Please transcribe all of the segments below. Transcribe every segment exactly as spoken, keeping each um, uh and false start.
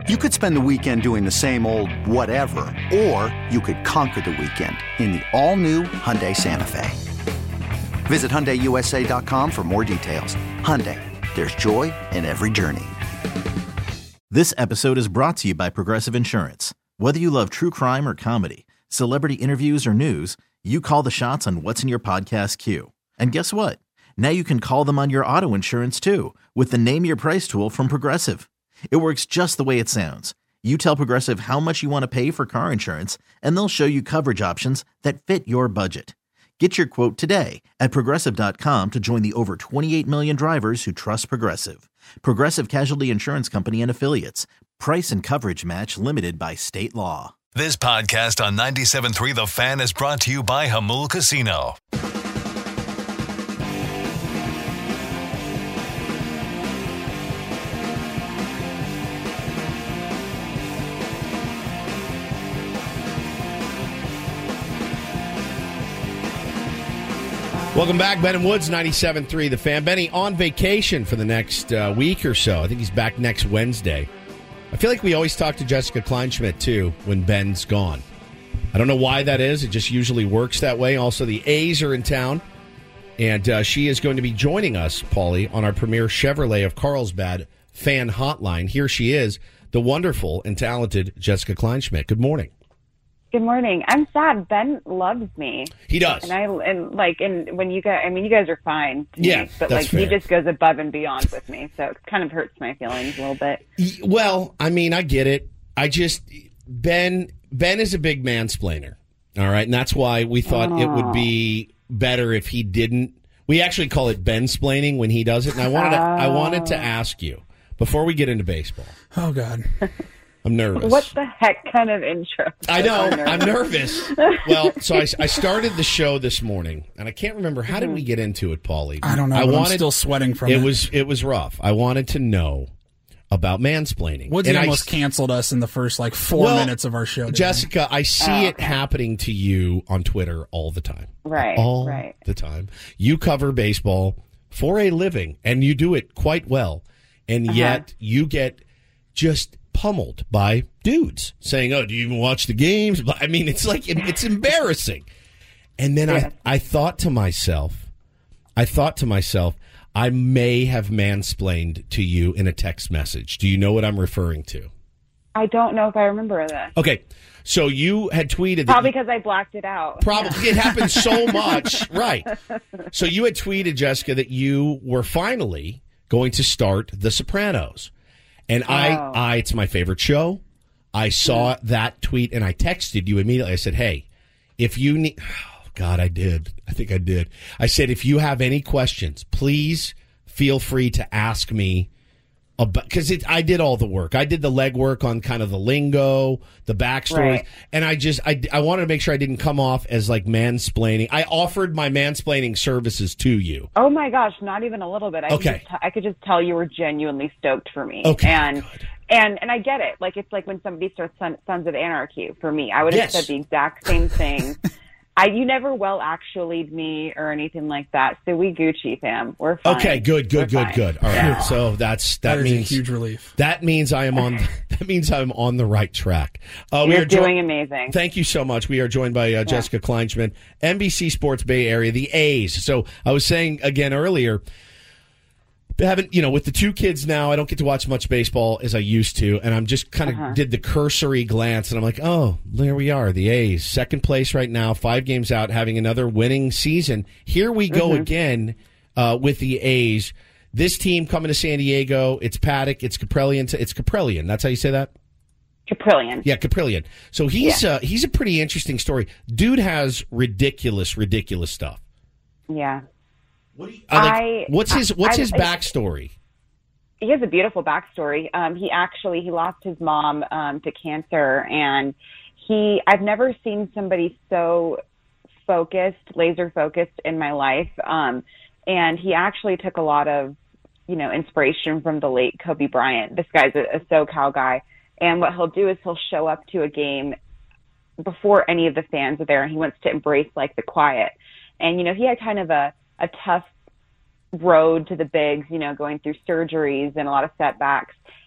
You could spend the weekend doing the same old whatever, or you could conquer the weekend in the all-new Hyundai Santa Fe. Visit Hyundai U S A dot com for more details. Hyundai, there's joy in every journey. This episode is brought to you by Progressive Insurance. Whether you love true crime or comedy, celebrity interviews or news, you call the shots on what's in your podcast queue. And guess what? Now you can call them on your auto insurance too with the Name Your Price tool from Progressive. It works just the way it sounds. You tell Progressive how much you want to pay for car insurance, and they'll show you coverage options that fit your budget. Get your quote today at Progressive dot com to join the over twenty-eight million drivers who trust Progressive. Progressive Casualty Insurance Company and Affiliates. Price and coverage match limited by state law. This podcast on ninety-seven point three The Fan is brought to you by Hamul Casino. Welcome back, Ben and Woods, ninety-seven point three The Fan. Benny on vacation for the next uh, week or so. I think he's back next Wednesday. I feel like we always talk to Jessica Kleinschmidt, too, when Ben's gone. I don't know why that is. It just usually works that way. Also, the A's are in town, and uh, she is going to be joining us, Paulie, on our premier Chevrolet of Carlsbad fan hotline. Here she is, the wonderful and talented Jessica Kleinschmidt. Good morning. Good morning. I'm sad. Ben loves me. He does. And I and like and when you guys, I mean, you guys are fine. Yeah, me, but that's like fair. he just goes above and beyond with me, so it kind of hurts my feelings a little bit. Well, I mean, I get it. I just Ben Ben is a big mansplainer. All right, and that's why we thought oh. it would be better if he didn't. We actually call it Ben-splaining when he does it. And I wanted to, oh. I wanted to ask you before we get into baseball. Oh God. I'm nervous. What the heck kind of intro? I know. I'm nervous. I'm nervous. Well, so I, I started the show this morning, and I can't remember. How did we get into it, Paulie? I don't know. I but wanted, I'm still sweating from it. It was, it was rough. I wanted to know about mansplaining. Woodsy and almost I, canceled us in the first, like, four well, minutes of our show today. Jessica, I see oh, it happening to you on Twitter all the time. Right, all right. the time. You cover baseball for a living, and you do it quite well. And uh-huh. yet you get just pummeled by dudes saying, oh, do you even watch the games? I mean, it's like, it's embarrassing. And then yeah. I, I thought to myself, I thought to myself, I may have mansplained to you in a text message. Do you know what I'm referring to? I don't know if I remember that. Okay. So you had tweeted. Probably that you, because I blacked it out. Probably. It happens so much. Right. So you had tweeted, Jessica, that you were finally going to start The Sopranos. And oh. I, I, it's my favorite show. I saw that tweet and I texted you immediately. I said, hey, if you need, oh God, I did. I think I did. I said, if you have any questions, please feel free to ask me about, because I did all the work. I did the legwork on kind of the lingo, the backstory. Right. And I just, I, I wanted to make sure I didn't come off as like mansplaining. I offered my mansplaining services to you. Oh my gosh, not even a little bit. I okay. Could just t- I could just tell you were genuinely stoked for me. Okay. And, Good. and, and I get it. Like, it's like when somebody starts Son, Sons of Anarchy for me. I would have yes. said the exact same thing. I, you never well actually'd me or anything like that. So we Gucci, fam. We're fine. Okay, good, good, We're good, fine. good. All right. Yeah. So that's that, that means a huge relief. That means I am on. That means I'm on the right track. Uh, You're we are doing jo- amazing. Thank you so much. We are joined by uh, yeah. Jessica Kleinschmidt, N B C Sports Bay Area, the A's. So I was saying again earlier. Haven't you know with the two kids now? I don't get to watch much baseball as I used to, and I'm just kind of uh-huh. did the cursory glance, and I'm like, oh, there we are, the A's, second place right now, five games out, having another winning season. Here we go mm-hmm. again uh, with the A's. This team coming to San Diego. It's Paddock. It's Caprillion. It's Caprillion. That's how you say that. Caprillion. Yeah, Caprillion. So he's yeah. uh, he's a pretty interesting story. Dude has ridiculous, ridiculous stuff. Yeah. What do you, uh, like, I, what's his What's I, his I, backstory? He has a beautiful backstory. Um, he actually he lost his mom um, to cancer, and he I've never seen somebody so focused, laser focused in my life. Um, and he actually took a lot of you know inspiration from the late Kobe Bryant. This guy's a, a SoCal guy, and what he'll do is he'll show up to a game before any of the fans are there, and he wants to embrace like the quiet. And you know he had kind of a a tough road to the bigs, you know, going through surgeries and a lot of setbacks.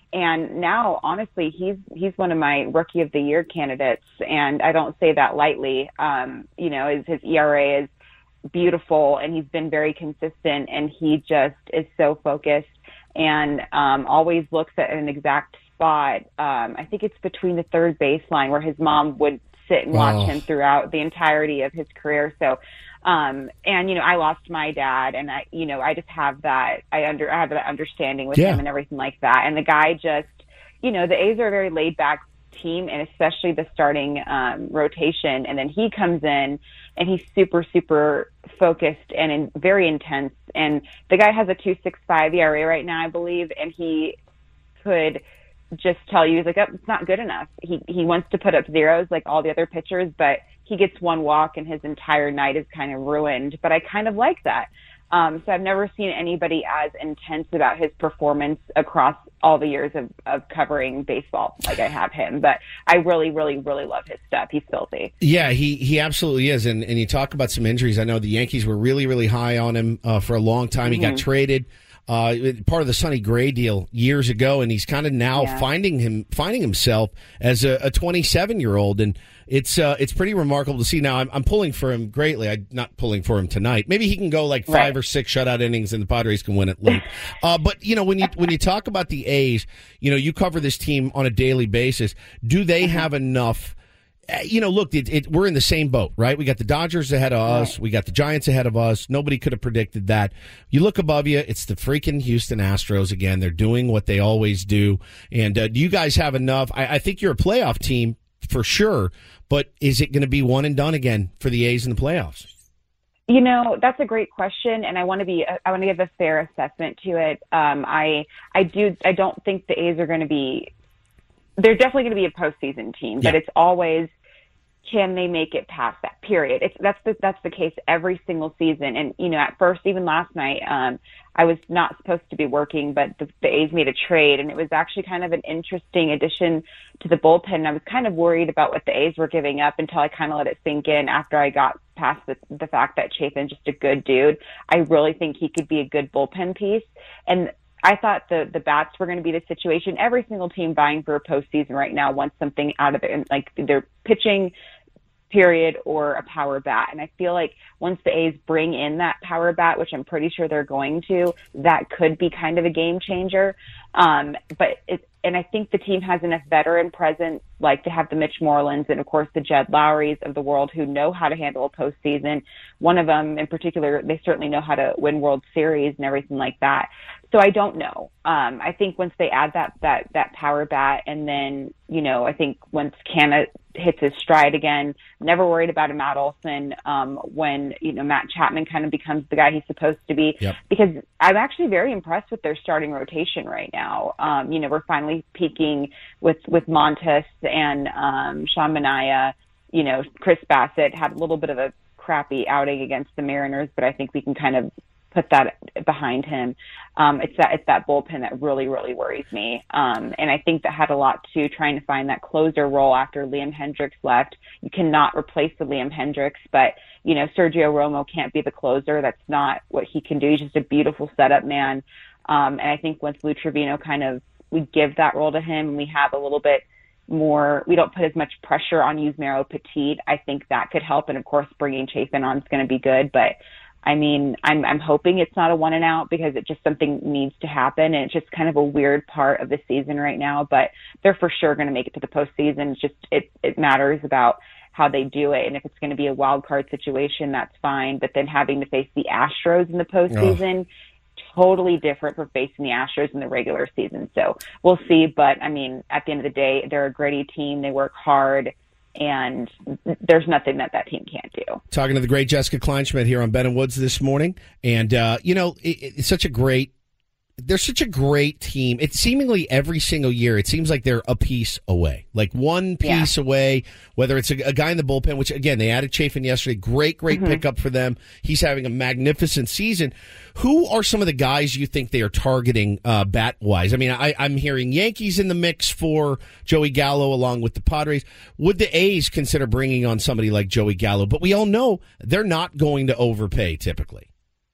And now, honestly, he's he's one of my Rookie of the Year candidates, and I don't say that lightly. Um, you know, his, his E R A is beautiful, and he's been very consistent, and he just is so focused and um, always looks at an exact spot. Um, I think it's between the third baseline where his mom would sit and watch oh. him throughout the entirety of his career. So, um, and, you know, I lost my dad, and I, you know, I just have that, I under, I have that understanding with yeah. him and everything like that. And the guy just, you know, the A's are a very laid back team, and especially the starting um, rotation. And then he comes in and he's super, super focused and in, very intense. And the guy has a two point six five E R A right now, I believe. And he could just tell you, he's like, oh, it's not good enough. He he wants to put up zeros like all the other pitchers, but he gets one walk and his entire night is kind of ruined. But I kind of like that. Um, so I've never seen anybody as intense about his performance across all the years of, of covering baseball like I have him. But I really, really, really love his stuff. He's filthy. Yeah, he, he absolutely is. And, and you talk about some injuries. I know the Yankees were really, really high on him uh, for a long time. He mm-hmm. got traded. Uh, part of the Sonny Gray deal years ago, and he's kind of now yeah. finding him finding himself as a twenty-seven year old, and it's uh, it's pretty remarkable to see. Now I'm, I'm pulling for him greatly. I'm not pulling for him tonight. Maybe he can go like five right. or six shutout innings, and the Padres can win it late. uh, but you know, when you when you talk about the A's, you know, you cover this team on a daily basis. Do they mm-hmm. have enough? You know, look, it, it, we're in the same boat, right? We got the Dodgers ahead of us. Right. We got the Giants ahead of us. Nobody could have predicted that. You look above you, it's the freaking Houston Astros again. They're doing what they always do. And uh, do you guys have enough? I, I think you're a playoff team for sure, but is it going to be one and done again for the A's in the playoffs? You know, that's a great question, and I want to be, I want to give a fair assessment to it. Um, I, I do, I don't think the A's are going to be, they're definitely going to be a postseason team, yeah. but it's always, can they make it past that period? It's that's the that's the case every single season. And you know, at first, even last night, um, I was not supposed to be working, but the, the A's made a trade, and it was actually kind of an interesting addition to the bullpen. I was kind of worried about what the A's were giving up until I kind of let it sink in after I got past the, the fact that Chapin's just a good dude. I really think he could be a good bullpen piece, and I thought the the bats were going to be the situation. Every single team vying for a postseason right now wants something out of it, like they're pitching period or a power bat. And I feel like once the A's bring in that power bat, which I'm pretty sure they're going to, that could be kind of a game changer. Um, but it, and I think the team has enough veteran presence, like to have the Mitch Morelands and, of course, the Jed Lowrys of the world who know how to handle a postseason. One of them in particular, they certainly know how to win World Series and everything like that. So I don't know. Um, I think once they add that, that, that power bat, and then, you know, I think once Canna hits his stride again, never worried about a Matt Olson, um, when, you know, Matt Chapman kind of becomes the guy he's supposed to be, yep. because I'm actually very impressed with their starting rotation right now. Um, you know, we're finally peaking with, with Montes and, um, Sean Manaea. You know, Chris Bassett had a little bit of a crappy outing against the Mariners, but I think we can kind of put that behind him. Um, it's that, it's that bullpen that really, really worries me. Um, and I think that had a lot to trying to find that closer role after Liam Hendricks left. You cannot replace the Liam Hendricks, but you know, Sergio Romo can't be the closer. That's not what he can do. He's just a beautiful setup man. Um, and I think once Lou Trevino kind of, we give that role to him and we have a little bit more, we don't put as much pressure on Yusmeiro Petit, I think that could help. And of course, bringing Chafin on is going to be good, but I mean, I'm I'm hoping it's not a one and out because it just something needs to happen, and it's just kind of a weird part of the season right now. But they're for sure going to make it to the postseason. It's just it it matters about how they do it, and if it's going to be a wild card situation, that's fine. But then having to face the Astros in the postseason, oh. totally different from facing the Astros in the regular season. So we'll see. But I mean, at the end of the day, they're a gritty team. They work hard. And there's nothing that that team can't do. Talking to the great Jessica Kleinschmidt here on Ben and Woods this morning. And, uh, you know, it, it's such a great, they're such a great team. It's seemingly every single year, it seems like they're a piece away. Like one piece yeah. away, whether it's a, a guy in the bullpen, which, again, they added Chafin yesterday. Great, great mm-hmm. pickup for them. He's having a magnificent season. Who are some of the guys you think they are targeting uh, bat-wise? I mean, I, I'm hearing Yankees in the mix for Joey Gallo along with the Padres. Would the A's consider bringing on somebody like Joey Gallo? But we all know they're not going to overpay typically.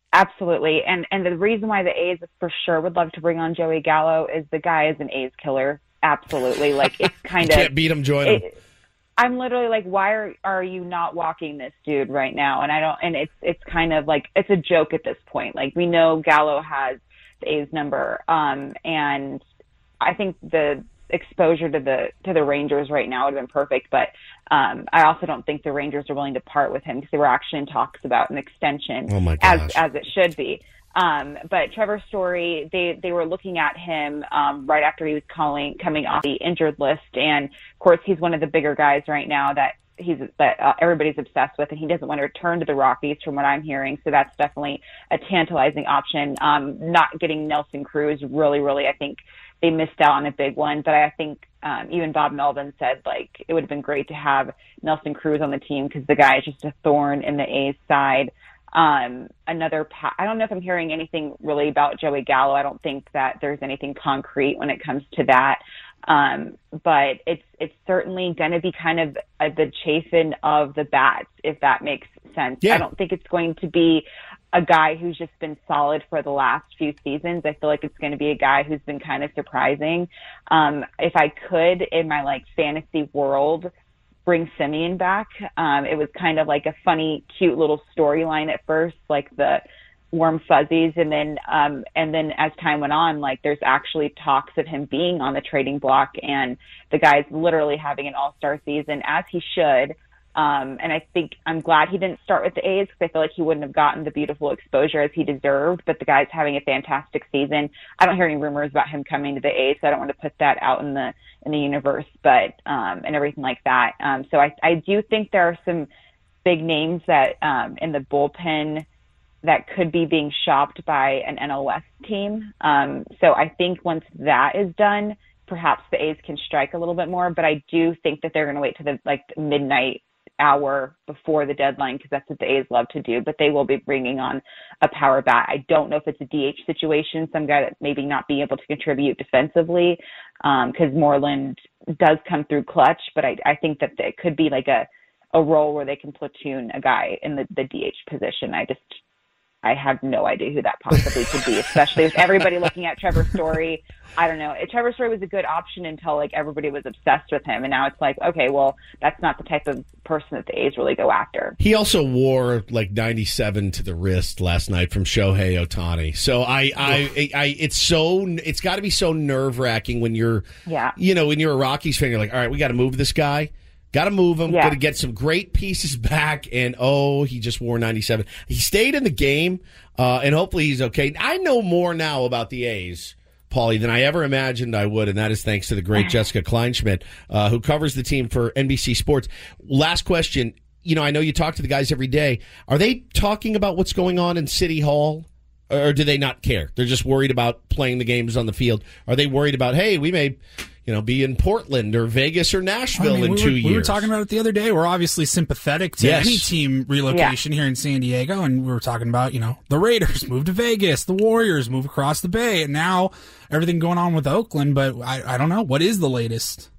Absolutely. And and the reason why the A's for sure would love to bring on Joey Gallo is the guy is an A's killer. Absolutely. Like, it's kind of... Can't beat him, join him. It, I'm literally like, why are are you not walking this dude right now? And I don't, and it's it's kind of like, it's a joke at this point. Like, we know Gallo has the A's number, um, and I think the exposure to the to the Rangers right now would have been perfect. But um, I also don't think the Rangers are willing to part with him because they were actually in talks about an extension, oh my as gosh. as it should be. Um, but Trevor Story, they, they were looking at him, um, right after he was calling, coming off the injured list. And of course, he's one of the bigger guys right now that he's, that uh, everybody's obsessed with, and he doesn't want to return to the Rockies from what I'm hearing. So that's definitely a tantalizing option. Um, not getting Nelson Cruz really, really, I think they missed out on a big one. But I think, um, even Bob Melvin said, like, it would have been great to have Nelson Cruz on the team because the guy is just a thorn in the A's side. Um, another, pa- I don't know if I'm hearing anything really about Joey Gallo. I don't think that there's anything concrete when it comes to that. Um, but it's, it's certainly going to be kind of uh, the chafing of the bats, if that makes sense. Yeah. I don't think it's going to be a guy who's just been solid for the last few seasons. I feel like it's going to be a guy who's been kind of surprising. Um, if I could, in my like fantasy world, bring Simeon back. Um, it was kind of like a funny, cute little storyline at first, like the warm fuzzies. And then, um, and then as time went on, like there's actually talks of him being on the trading block, and the guy's literally having an all-star season, as he should. Um, and I think I'm glad he didn't start with the A's because I feel like he wouldn't have gotten the beautiful exposure as he deserved, but the guy's having a fantastic season. I don't hear any rumors about him coming to the A's, so I don't want to put that out in the, in the universe, but, um, and everything like that. Um, so I, I do think there are some big names that, um, in the bullpen that could be being shopped by an N L West team. Um, so I think once that is done, perhaps the A's can strike a little bit more, but I do think that they're going to wait to the, like, midnight hour before the deadline because that's what the A's love to do, but they will be bringing on a power bat. I don't know if it's a D H situation, some guy that maybe not being able to contribute defensively because um, Moreland does come through clutch, but I, I think that it could be like a, a role where they can platoon a guy in the, the D H position. I just, I have no idea who that possibly could be, especially with everybody looking at Trevor Story. I don't know. Trevor Story was a good option until like everybody was obsessed with him, and now it's like, okay, well, that's not the type of person that the A's really go after. He also wore like ninety-seven to the wrist last night from Shohei Ohtani. So I, I, I, it's so, it's got to be so nerve wracking when you're, yeah, you know, when you're a Rockies fan, you're like, all right, we got to move this guy. Got to move him. Yeah. Got to get some great pieces back. And, oh, he just wore ninety-seven. He stayed in the game, uh, and hopefully he's okay. I know more now about the A's, Paulie, than I ever imagined I would, and that is thanks to the great Jessica Kleinschmidt, uh, who covers the team for N B C Sports. Last question. You know, I know you talk to the guys every day. Are they talking about what's going on in City Hall, or do they not care? They're just worried about playing the games on the field. Are they worried about, hey, we may... you know, be in Portland or Vegas or Nashville I mean, in we two were, years. We were talking about it the other day. We're obviously sympathetic to yes. any team relocation yeah. here in San Diego, and we were talking about, you know, the Raiders move to Vegas, the Warriors move across the Bay, and now everything going on with Oakland, but I, I don't know. What is the latest?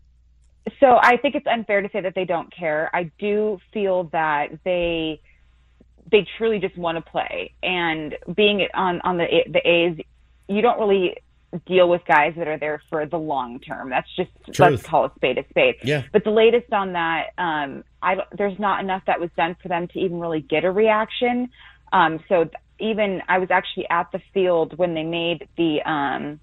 So I think it's unfair to say that they don't care. I do feel that they they truly just want to play, and being on, on the the A's, you don't really deal with guys that are there for the long term. That's just, Truth. Let's call a spade a spade. Yeah. But the latest on that, um, I, there's not enough that was done for them to even really get a reaction. Um, so th- even I was actually at the field when they made the, um,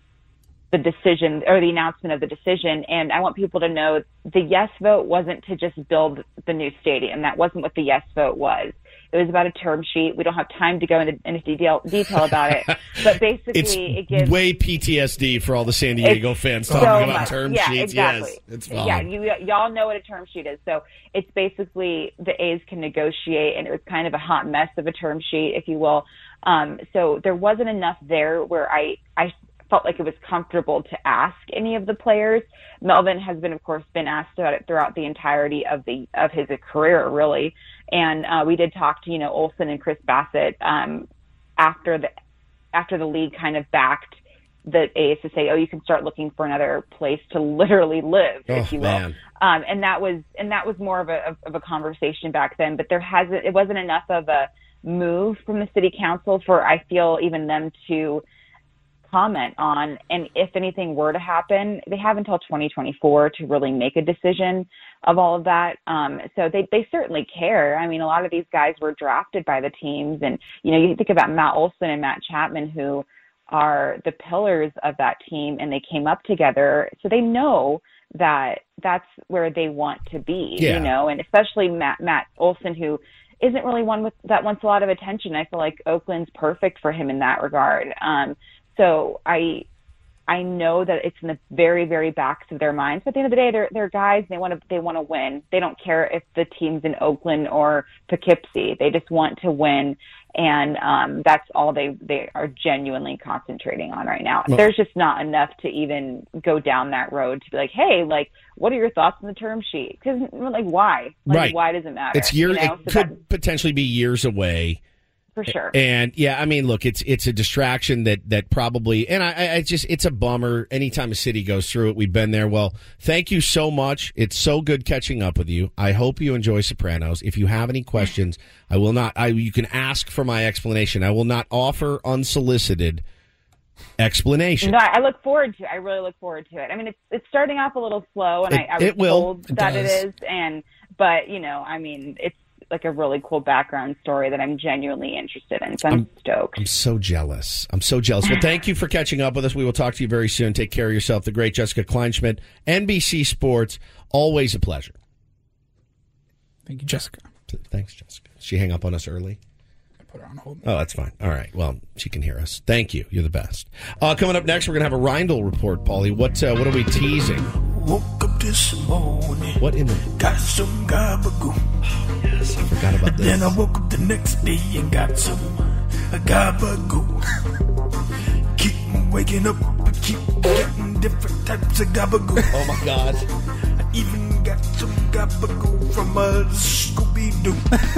the decision or the announcement of the decision. And I want people to know the yes vote wasn't to just build the new stadium. That wasn't what the yes vote was. It was about a term sheet. We don't have time to go into, into detail, detail about it, but basically it's it gives way P T S D for all the San Diego fans talking so about much. term yeah, sheets. Exactly. Yes, it's fine. Yeah, you, y'all know what a term sheet is. So it's basically the A's can negotiate, and it was kind of a hot mess of a term sheet, if you will. Um, so there wasn't enough there where I, I felt like it was comfortable to ask any of the players. Melvin has been, of course, been asked about it throughout the entirety of the of his career, really. And uh, we did talk to, you know, Olsen and Chris Bassett um, after the after the league kind of backed the A's to say, oh, you can start looking for another place to literally live, oh, if you will. Man. Um, and that was and that was more of a of a conversation back then. But there hasn't it wasn't enough of a move from the city council for, I feel, even them to comment on. And if anything were to happen, they have until twenty twenty-four to really make a decision of all of that. Um, so they, they certainly care. I mean, a lot of these guys were drafted by the teams. And, you know, you think about Matt Olson and Matt Chapman, who are the pillars of that team, and they came up together. So they know that that's where they want to be, yeah. you know, and especially Matt, Matt Olson, who isn't really one with, that wants a lot of attention. I feel like Oakland's perfect for him in that regard. Um, so I, I know that it's in the very, very backs of their minds, but at the end of the day, they're, they're guys, they want to, they want to win. They don't care if the team's in Oakland or Poughkeepsie. They just want to win. And um, that's all they, they are genuinely concentrating on right now. Well, there's just not enough to even go down that road to be like, hey, like, what are your thoughts on the term sheet? Because, like, why? Like, right. why does it matter? It's years. You know? It so could potentially be years away. For sure. And yeah, I mean, look, it's it's a distraction that that probably, and I, I just, it's a bummer anytime a city goes through it. We've been there. Well, thank you so much. It's so good catching up with you. I hope you enjoy Sopranos. If you have any questions, I will not, I you can ask for my explanation. I will not offer unsolicited explanation. No, I look forward to it. I really look forward to it. I mean, it's it's starting off a little slow, and it, I, I was it will. told it that does. it is, and but you know, I mean, it's like a really cool background story that I'm genuinely interested in. So I'm, I'm stoked. I'm so jealous. I'm so jealous. Well, thank you for catching up with us. We will talk to you very soon. Take care of yourself. The great Jessica Kleinschmidt, N B C Sports. Always a pleasure. Thank you, Jessica. Thanks, Jessica. Did she hang up on us early? I put her on hold. Oh, that's fine. All right. Well, she can hear us. Thank you. You're the best. Uh, coming up next, we're going to have a Reindl report, Paulie. What, uh, what are we teasing? Woke up this morning. What in the... Got some gabagoo. Oh, yes. I forgot about this. Then I woke up the next day and got some gabagoo. Keep waking up and keep getting different types of gabagoo. Oh, my God. I even got some gabagoo from a Scooby-Doo.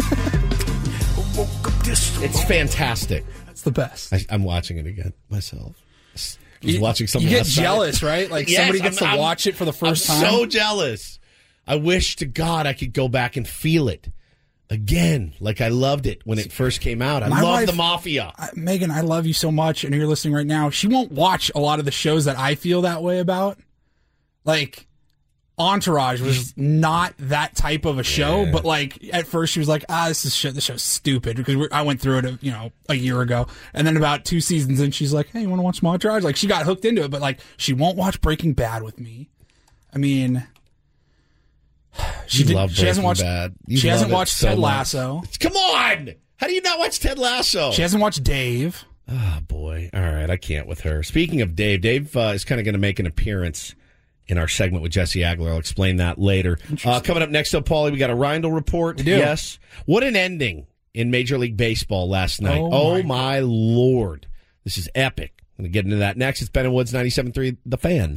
Woke up this It's fantastic. It's the best. I, I'm watching it again myself. I was you, watching something You get last night. jealous, right? Like Yes, somebody gets I'm- to I'm- watch it for the first I'm time. so jealous. I wish to God I could go back and feel it again, like I loved it when it first came out. I My love wife- the Mafia. I, Megan, I love you so much, and you're listening right now. She won't watch a lot of the shows that I feel that way about. Like, Entourage was not that type of a show, Yeah. but like at first she was like, "Ah, this is shit. This show's stupid." Because we're, I went through it, a, you know, a year ago, and then about two seasons in, she's like, "Hey, you want to watch some Entourage?" Like she got hooked into it, but like she won't watch Breaking Bad with me. I mean, she You did, love she hasn't Breaking watched. Bad. You She love hasn't it watched so Ted much. Lasso. Come on! How do you not watch Ted Lasso? She hasn't watched Dave. Oh, boy. All right, I can't with her. Speaking of Dave, Dave uh, is kind of going to make an appearance in our segment with Jesse Aguilar. I'll explain that later. Uh, coming up next, though, Paulie, we got a Reindl report. We do. Yes. What an ending in Major League Baseball last night. Oh, Oh, my my Lord. This is epic. I'm going to get into that next. It's Ben and Woods, ninety-seven point three, The Fan.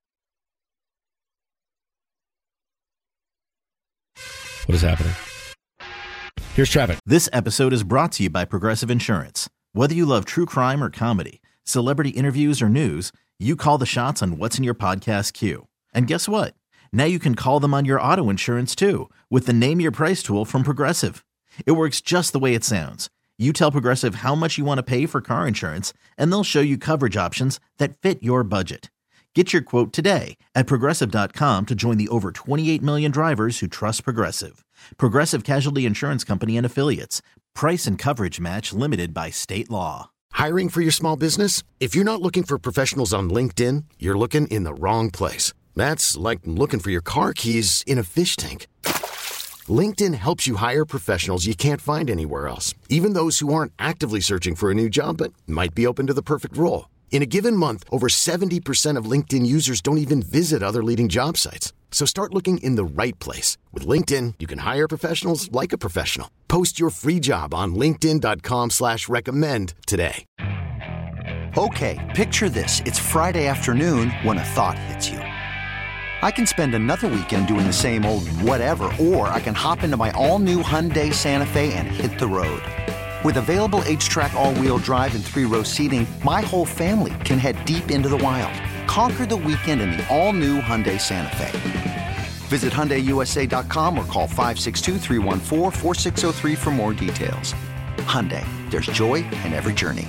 What is happening? Here's traffic. This episode is brought to you by Progressive Insurance. Whether you love true crime or comedy, celebrity interviews or news, you call the shots on what's in your podcast queue. And guess what? Now you can call them on your auto insurance too with the Name Your Price tool from Progressive. It works just the way it sounds. You tell Progressive how much you want to pay for car insurance, and they'll show you coverage options that fit your budget. Get your quote today at Progressive dot com to join the over twenty-eight million drivers who trust Progressive. Progressive Casualty Insurance Company and Affiliates. Price and coverage match limited by state law. Hiring for your small business? If you're not looking for professionals on LinkedIn, you're looking in the wrong place. That's like looking for your car keys in a fish tank. LinkedIn helps you hire professionals you can't find anywhere else, even those who aren't actively searching for a new job but might be open to the perfect role. In a given month, over seventy percent of LinkedIn users don't even visit other leading job sites. So start looking in the right place. With LinkedIn, you can hire professionals like a professional. Post your free job on linkedin dot com slash recommend today. Okay, picture this. It's Friday afternoon when a thought hits you. I can spend another weekend doing the same old whatever, or I can hop into my all-new Hyundai Santa Fe and hit the road. With available H-Track all-wheel drive and three-row seating, my whole family can head deep into the wild. Conquer the weekend in the all-new Hyundai Santa Fe. Visit Hyundai U S A dot com or call five six two, three one four, four six zero three for more details. Hyundai, there's joy in every journey.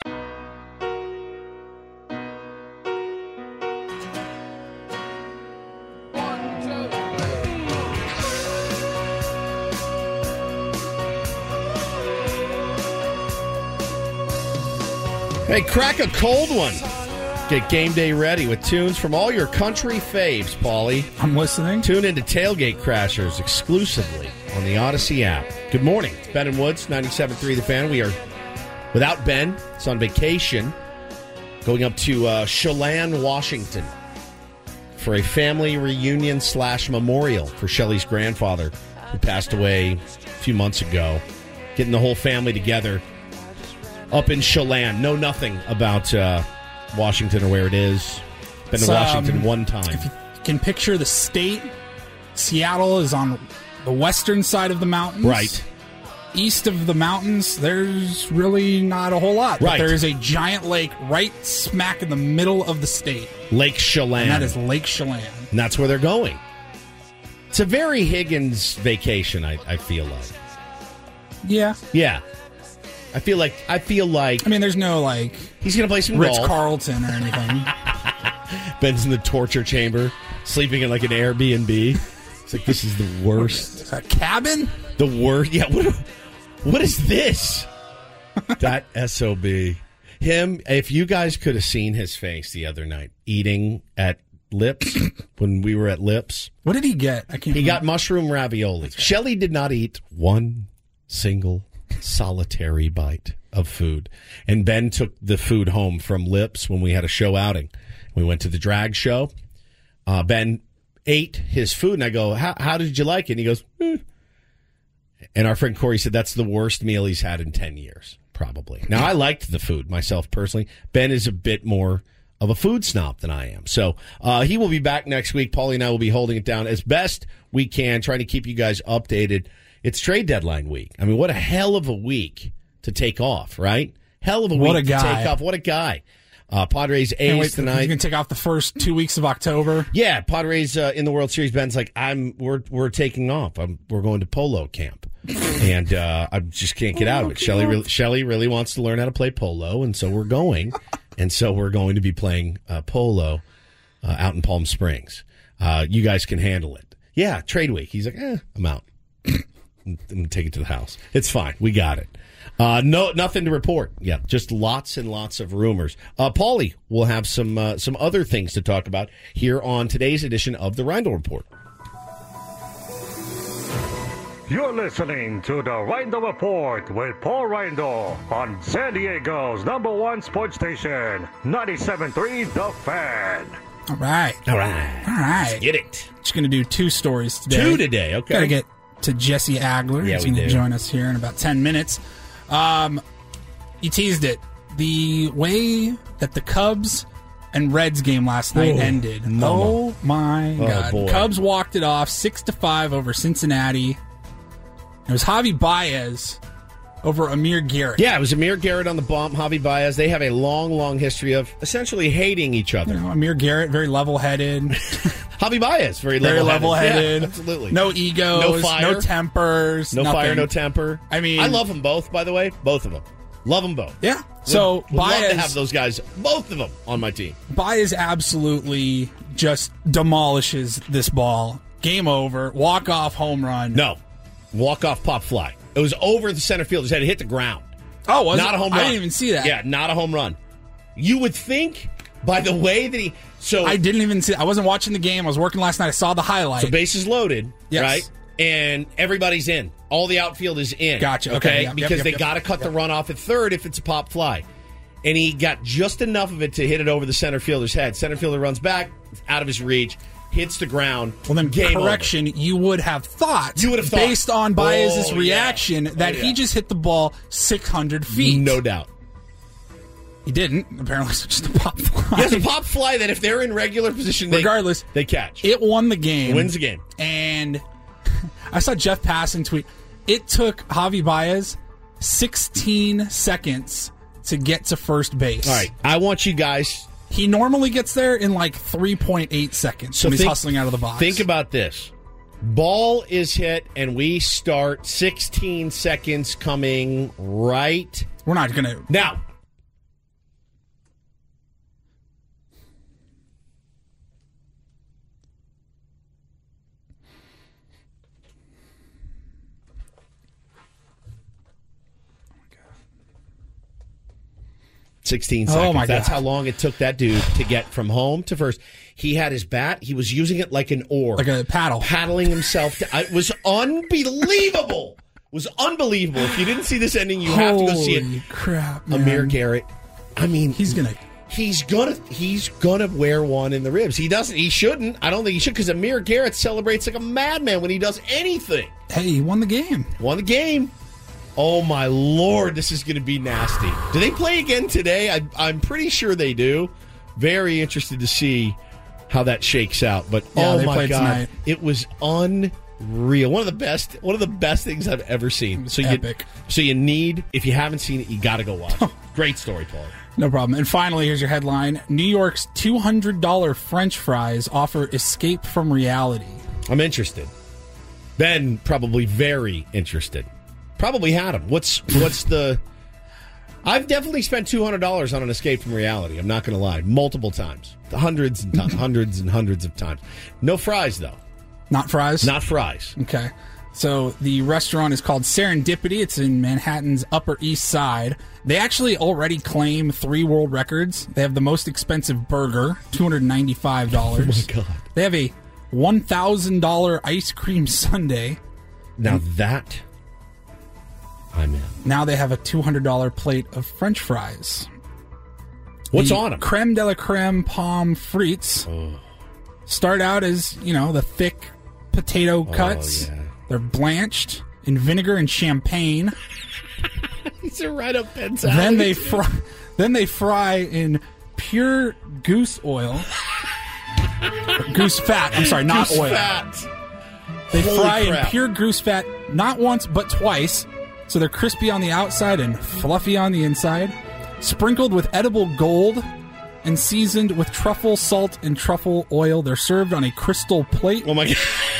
Hey, crack a cold one. Get game day ready with tunes from all your country faves, Paulie. I'm listening. Tune into Tailgate Crashers exclusively on the Odyssey app. Good morning. Ben and Woods, ninety-seven point three The Fan. We are without Ben. It's on vacation. Going up to uh, Chelan, Washington for a family reunion slash memorial for Shelley's grandfather who passed away a few months ago. Getting the whole family together up in Chelan. Know nothing about uh, Washington or where it is. Been to Washington um, one time. If you can picture the state, Seattle is on the western side of the mountains. Right. East of the mountains, there's really not a whole lot. Right. But there is a giant lake right smack in the middle of the state. Lake Chelan. And that is Lake Chelan. And that's where they're going. It's a very Higgins vacation, I, I feel like. Yeah. Yeah. I feel like I feel like I mean, there's no like he's gonna play some Ritz golf. Carlton or anything. Ben's in the torture chamber, sleeping in like an Airbnb. It's like this is the worst. A cabin? The worst. Yeah. What? What is this? That S O B. Him. If you guys could have seen his face the other night eating at Lips when we were at Lips. What did he get? I can't. He remember. got mushroom ravioli. Shelley did not eat one single solitary bite of food. And Ben took the food home from Lips when we had a show outing. We went to the drag show. Uh, Ben ate his food, and I go, how, how did you like it? And he goes, eh. And our friend Corey said that's the worst meal he's had in ten years, probably. Now, I liked the food myself personally. Ben is a bit more of a food snob than I am. So uh, he will be back next week. Paulie and I will be holding it down as best we can, trying to keep you guys updated. It's trade deadline week. I mean, what a hell of a week to take off, right? Hell of a what week a guy. to take off. What a guy. Uh, Padres A's wait, tonight. You can take off the first two weeks of October. Yeah, Padres uh, in the World Series. Ben's like, I'm. We're we're taking off. I'm, we're going to polo camp, and uh, I just can't get out of it. Shelley really, Shelley really wants to learn how to play polo, and so we're going, and so we're going to be playing uh, polo uh, out in Palm Springs. Uh, you guys can handle it. Yeah, trade week. He's like, eh, I'm out. I'm going to take it to the house. It's fine. We got it. Uh, no, nothing to report. Yeah, just lots and lots of rumors. Uh, Paulie will have some uh, some other things to talk about here on today's edition of the Reindl Report. You're listening to the Reindl Report with Paul Reindl on San Diego's number one sports station, ninety-seven point three The Fan. All right. All right. All right. Let's get it. Just going to do two stories today. Two today, okay. Got to get to Jesse Agler. Yeah, He's we going to do. join us here in about ten minutes. Um, you teased it. The way that the Cubs and Reds game last night Ooh, ended. mama. Oh, my Oh, God. boy. Cubs walked it off six to five over Cincinnati. It was Javi Baez over Amir Garrett. Yeah, it was Amir Garrett on the bump, Javi Baez. They have a long, long history of essentially hating each other. You know, Amir Garrett, very level-headed. Javi Baez, very Very level-headed. level-headed. Yeah, absolutely. No egos. No fire. No tempers. No nothing. fire, no temper. I mean, I love them both, by the way. Both of them. Love them both. Yeah. So would, would love Baez, to have those guys, both of them, on my team. Baez absolutely just demolishes this ball. Game over. Walk-off home run. No. Walk-off pop fly. It was over the center field. It had to hit the ground. Oh, was not it? a home run. I didn't even see that. Yeah, not a home run. You would think by the way that he... So I didn't even see I wasn't watching the game. I was working last night. I saw the highlight. So bases loaded, Yes. right? And everybody's in. All the outfield is in. Gotcha. Okay, Okay, yep, because yep, yep, they yep, got to cut yep. the run off at third if it's a pop fly. And he got just enough of it to hit it over the center fielder's head. Center fielder runs back, out of his reach, hits the ground. Well, then, game correction, over. you would have thought, You would have thought. based on Baez's Oh, reaction, yeah. that Oh, yeah. he just hit the ball six hundred feet. No doubt. He didn't. Apparently, it's just a pop fly. There's a pop fly that if they're in regular position, they, Regardless, they catch. It won the game. It wins the game. And I saw Jeff Passan tweet, it took Javi Baez sixteen seconds to get to first base. All right, I want you guys... He normally gets there in like three point eight seconds So when he's think- hustling out of the box. Think about this. Ball is hit, and we start sixteen seconds coming right We're not going to. now. sixteen seconds. Oh, my That's God. how long it took that dude to get from home to first. He had his bat. He was using it like an oar. Like a paddle. Paddling himself. To, it was unbelievable. It was unbelievable. If you didn't see this ending, you have to go see Holy it. crap, man. Amir Garrett. I mean, He's going to. He's gonna he's gonna wear one in the ribs. He doesn't. He shouldn't. I don't think he should because Amir Garrett celebrates like a madman when he does anything. Hey, he won the game. Won the game. Oh my Lord, this is going to be nasty. Do they play again today? I, I'm pretty sure they do. Very interested to see how that shakes out. But Yeah, oh they my played God, tonight. it was unreal. One of the best. One of the best things I've ever seen. So epic. you, so you need. If you haven't seen it, you got to go watch it. Great story, Paul. No problem. And finally, here's your headline. New York's two hundred dollars French fries offer escape from reality. I'm interested. Ben probably very interested. Probably had him. What's what's the? I've definitely spent two hundred dollars on an escape from reality. I'm not going to lie, multiple times, hundreds and times, hundreds and hundreds of times. No fries though. Not fries? Not fries. Okay. So the restaurant is called Serendipity. It's in Manhattan's Upper East Side. They actually already claim three world records. They have the most expensive burger, two hundred ninety-five dollars. Oh my God. They have a one thousand dollars ice cream sundae. Now that I'm in. Now they have a two hundred dollars plate of French fries. What's The on them? Creme de la creme pomme frites Oh. start out as, you know, the thick potato cuts. yeah. They're blanched in vinegar and champagne. These are right up Ben's Then alley. they fry, then they fry in pure goose oil. Goose fat. I'm sorry, not Goose oil. fat. They Holy fry crap. in pure goose fat not once but twice, so they're crispy on the outside and fluffy on the inside. Sprinkled with edible gold and seasoned with truffle salt and truffle oil. They're served on a crystal plate. Oh my God.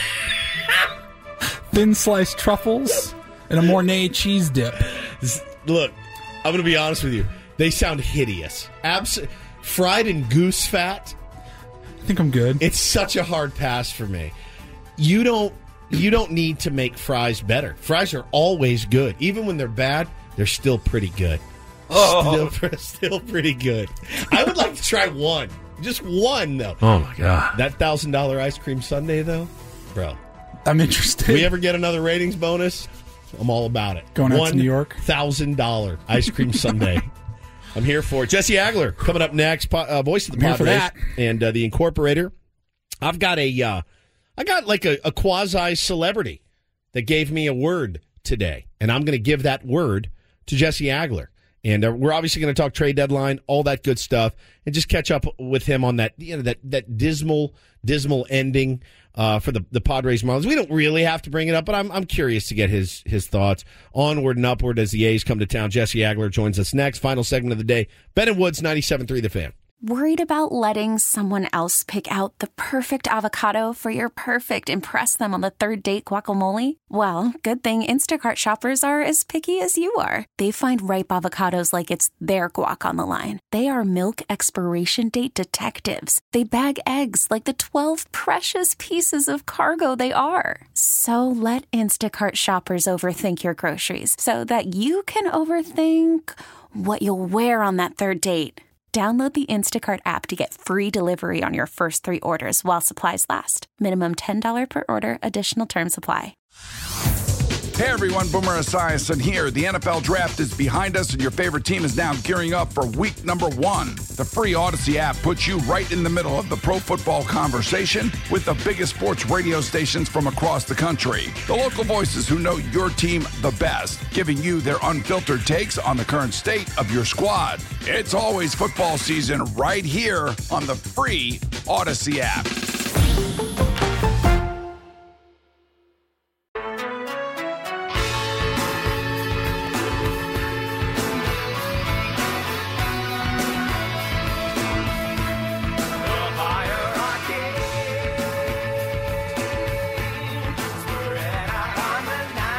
Thin sliced truffles and a Mornay cheese dip. Look, I'm going to be honest with you. They sound hideous. Abs- fried in goose fat. I think I'm good. It's such a hard pass for me. You don't you don't need to make fries better. Fries are always good. Even when they're bad, they're still pretty good. Oh. Still, still pretty good. I would like to try one. Just one, though. Oh, my God. That one thousand dollars ice cream sundae, though? Bro. I'm interested. We ever get another ratings bonus? I'm all about it. Going out to New York? one thousand dollars ice cream sundae. I'm here for it. Jesse Agler coming up next, po- uh, voice of the I'm here for Padres that. and uh, the Incorporator. I've got a, uh, I got like a, a quasi celebrity that gave me a word today, and I'm going to give that word to Jesse Agler. And uh, we're obviously going to talk trade deadline, all that good stuff, and just catch up with him on that, you know, that that dismal, dismal ending uh, for the the Padres Marlins. We don't really have to bring it up, but I'm I'm curious to get his his thoughts. Onward and upward as the A's come to town. Jesse Agler joins us next. Final segment of the day. Ben and Woods, ninety-seven point three The Fan. Worried about letting someone else pick out the perfect avocado for your perfect impress them on the third date guacamole? Well, good thing Instacart shoppers are as picky as you are. They find ripe avocados like it's their guac on the line. They are milk expiration date detectives. They bag eggs like the twelve precious pieces of cargo they are. So let Instacart shoppers overthink your groceries so that you can overthink what you'll wear on that third date. Download the Instacart app to get free delivery on your first three orders while supplies last. Minimum ten dollars per order. Additional terms apply. Hey everyone, Boomer Esiason here. The N F L Draft is behind us and your favorite team is now gearing up for week number one. The free Odyssey app puts you right in the middle of the pro football conversation with the biggest sports radio stations from across the country. The local voices who know your team the best, giving you their unfiltered takes on the current state of your squad. It's always football season right here on the free Odyssey app.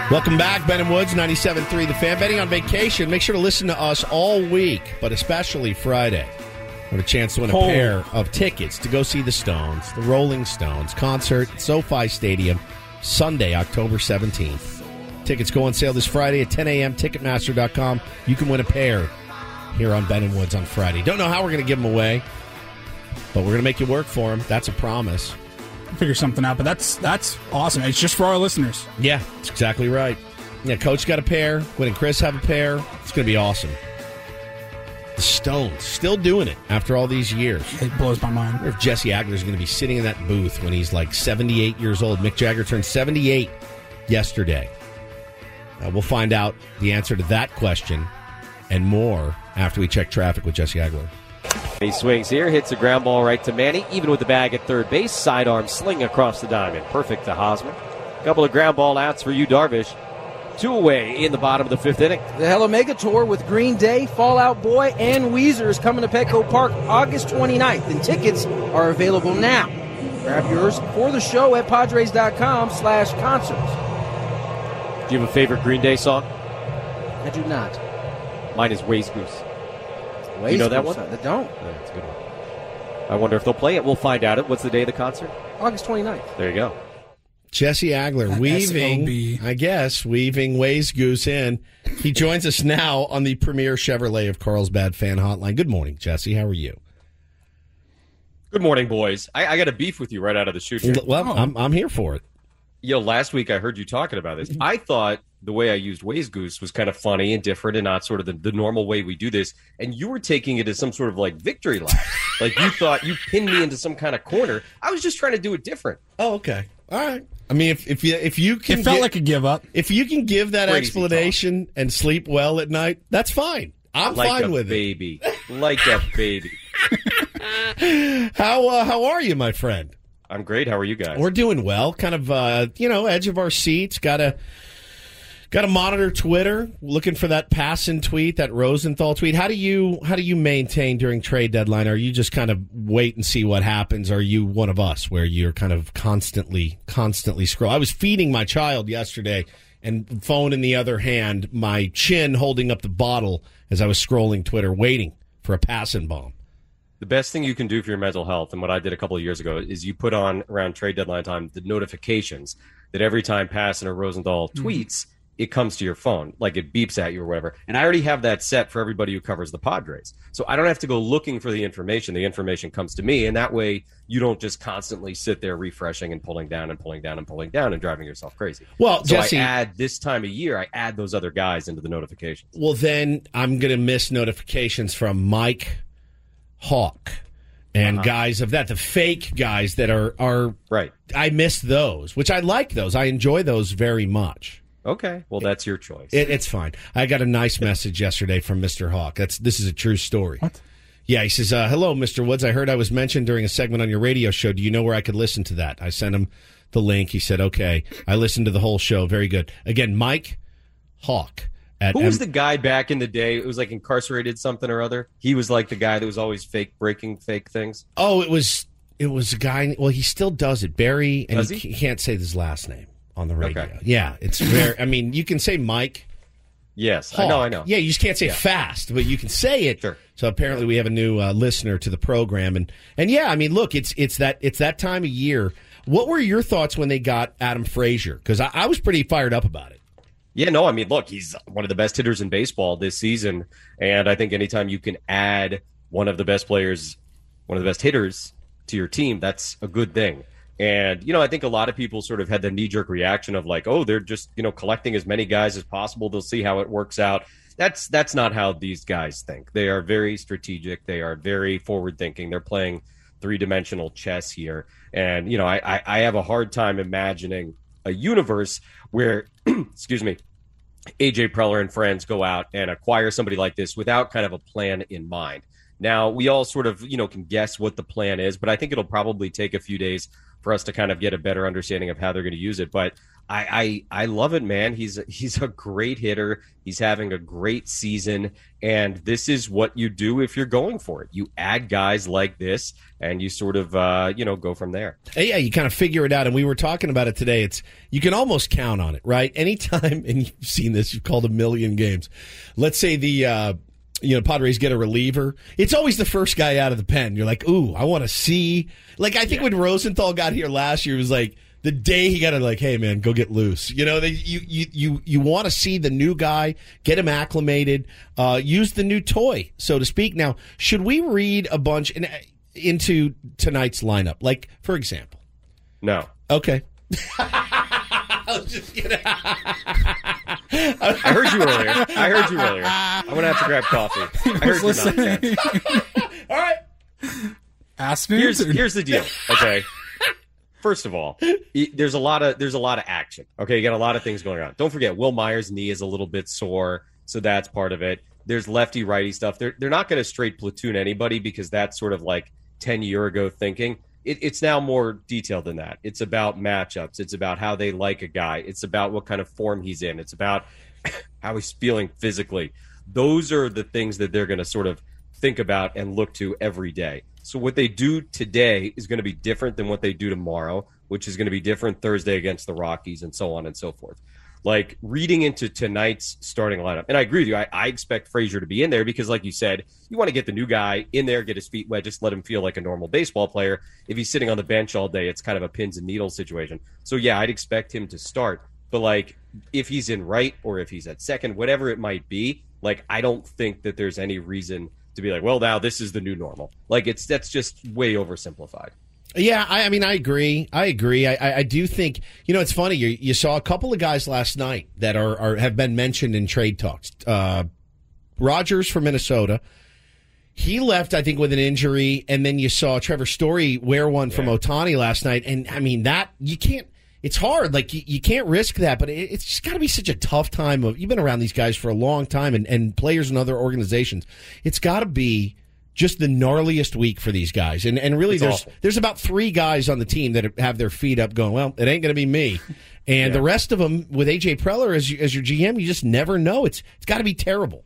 Welcome back, Ben and Woods, ninety-seven point three The Fan. Betting on vacation. Make sure to listen to us all week, but especially Friday. Have a chance to win a Oh. pair of tickets to go see the Stones, the Rolling Stones, concert at SoFi Stadium, Sunday, October seventeenth. Tickets go on sale this Friday at ten a.m., Ticketmaster dot com. You can win a pair here on Ben and Woods on Friday. Don't know how we're going to give them away, but we're going to make you work for them. That's a promise. Figure something out, but that's that's awesome. It's just for our listeners. Yeah, that's exactly right. Yeah, Coach got a pair. Gwen and Chris have a pair. It's going to be awesome. The Stones still doing it after all these years. It blows my mind. I wonder if Jesse Agler is going to be sitting in that booth when he's like seventy-eight years old. Mick Jagger turned seventy-eight yesterday. Uh, we'll find out the answer to that question and more after we check traffic with Jesse Agler. He swings here, hits a ground ball right to Manny, even with the bag at third base. Sidearm sling across the diamond. Perfect to Hosmer. Couple of ground ball outs for you, Darvish. Two away in the bottom of the fifth inning. The Hell Omega Tour with Green Day, Fall Out Boy, and Weezer is coming to Petco Park August twenty-ninth, and tickets are available now. Grab yours for the show at Padres.com slash concerts. Do you have a favorite Green Day song? I do not. Mine is Waze Goose. Waze Do you know that Goose, one? I don't. Yeah, that's a good one. I wonder if they'll play it. We'll find out. What's the day of the concert? August twenty-ninth. There you go. Jesse Agler That weaving, S O B. I guess, weaving Waze Goose in. He joins us now on the premier Chevrolet of Carlsbad fan hotline. Good morning, Jesse. How are you? Good morning, boys. I, I got a beef with you right out of the chute here. Well, I'm I'm here for it. You know, last week I heard you talking about this. I thought the way I used Waze Goose was kind of funny and different and not sort of the, the normal way we do this. And you were taking it as some sort of like victory lap. Like you thought you pinned me into some kind of corner. I was just trying to do it different. Oh, okay. All right. I mean, if if you if you can, It felt gi- like a give up. if you can give that Crazy explanation and sleep well at night, that's fine. I'm like fine a with baby. Like a baby. it. How uh, how are you, my friend? I'm great. How are you guys? We're doing well. Kind of, uh, you know, edge of our seats. Got to got to monitor Twitter, looking for that Passan tweet, that Rosenthal tweet. How do you how do you maintain during trade deadline? Are you just kind of wait and see what happens? Are you one of us where you're kind of constantly constantly scroll? I was feeding my child yesterday, and phone in the other hand, my chin holding up the bottle as I was scrolling Twitter, waiting for a Passan bomb. The best thing you can do for your mental health, and what I did a couple of years ago, is you put on around trade deadline time the notifications that every time Passan or Rosenthal tweets, it comes to your phone, like it beeps at you or whatever. And I already have that set for everybody who covers the Padres. So I don't have to go looking for the information. The information comes to me, and that way you don't just constantly sit there refreshing and pulling down and pulling down and pulling down and driving yourself crazy. Well, so Jesse, I add this time of year, I add those other guys into the notifications. well, then I'm going to miss notifications from Mike Hawk and Uh-huh. guys of that, the fake guys that are, are Right. I miss those, which I like those. I enjoy those very much. Okay. Well, that's your choice. It, it's fine. I got a nice message yesterday from Mister Hawk. That's This is a true story. What? Yeah, he says, uh, hello, Mister Woods. I heard I was mentioned during a segment on your radio show. Do you know where I could listen to that? I sent him the link. He said, okay. I listened to the whole show. Very good. Again, Mike Hawk. At Who was M- the guy back in the day? It was like incarcerated something or other. He was like the guy that was always fake breaking fake things. Oh, it was it was a guy. Well, he still does it. Barry, and Does he? he? he can't say his last name on the radio. Okay. Yeah, it's very. I mean, you can say Mike. Yes, Hawk. I know, I know. Yeah, you just can't say Yeah. fast, but you can say it. Sure. So apparently, we have a new uh, listener to the program, and and yeah, I mean, look, it's it's that it's that time of year. What were your thoughts when they got Adam Frazier? Because I, I was pretty fired up about it. Yeah, no, I mean, look, he's one of the best hitters in baseball this season. And I think anytime you can add one of the best players, one of the best hitters to your team, that's a good thing. And, you know, I think a lot of people sort of had the knee-jerk reaction of like, oh, they're just, you know, collecting as many guys as possible. They'll see how it works out. That's that's not how these guys think. They are very strategic. They are very forward-thinking. They're playing three-dimensional chess here. And, you know, I, I, I have a hard time imagining a universe where, excuse me, A J Preller and friends go out and acquire somebody like this without kind of a plan in mind. Now, we all sort of, you know, can guess what the plan is, but I think it'll probably take a few days for us to kind of get a better understanding of how they're going to use it. But I, I I love it, man. He's he's a great hitter. He's having a great season, and this is what you do if you're going for it. You add guys like this, and you sort of uh, you know go from there. Yeah, you kind of figure it out, and we were talking about it today. It's you can almost count on it, right? Anytime, and you've seen this, you've called a million games. Let's say the uh, you know Padres get a reliever. It's always the first guy out of the pen. You're like, ooh, I want to see. Like I think yeah. when Rosenthal got here last year, it was like. The day he got to like, hey man, go get loose. You know, they, you you you you want to see the new guy, get him acclimated, uh, use the new toy, so to speak. Now, should we read a bunch in, into tonight's lineup? Like, for example, no. Okay. I was just kidding. I heard you earlier. I heard you earlier. I'm gonna have to grab coffee. I heard you not. All right. Ask me. Here's here's the deal. Okay. First of all, there's a lot of there's a lot of action. Okay, you got a lot of things going on. Don't forget, Will Myers' knee is a little bit sore, so that's part of it. There's lefty righty stuff. They're they're not going to straight platoon anybody because that's sort of like ten year ago thinking. It, it's now more detailed than that. It's about matchups. It's about how they like a guy. It's about what kind of form he's in. It's about how he's feeling physically. Those are the things that they're going to sort of think about and look to every day. So what they do today is going to be different than what they do tomorrow, which is going to be different Thursday against the Rockies and so on and so forth. Like reading into tonight's starting lineup, and I agree with you, I, I expect Frazier to be in there because like you said, you want to get the new guy in there, get his feet wet, just let him feel like a normal baseball player. If he's sitting on the bench all day, it's kind of a pins and needles situation. So yeah, I'd expect him to start. But like if he's in right or if he's at second, whatever it might be, like I don't think that there's any reason to be like, well, now this is the new normal. Like it's that's just way oversimplified. Yeah, I, I mean, I agree. I agree. I, I, I do think, you know, it's funny. You, you saw a couple of guys last night that are, are have been mentioned in trade talks. Uh, Rogers from Minnesota, he left, I think, with an injury, and then you saw Trevor Story wear one yeah. from Ohtani last night. And I mean, that you can't. It's hard. Like you, you can't risk that, but it, it's just got to be such a tough time. Of you've been around these guys for a long time, and, and players in other organizations. It's got to be just the gnarliest week for these guys. And and really, it's there's awful. There's about three guys on the team that have their feet up, going, well, it ain't going to be me. And yeah. the rest of them, with A J Preller as as your G M, you just never know. It's it's got to be terrible.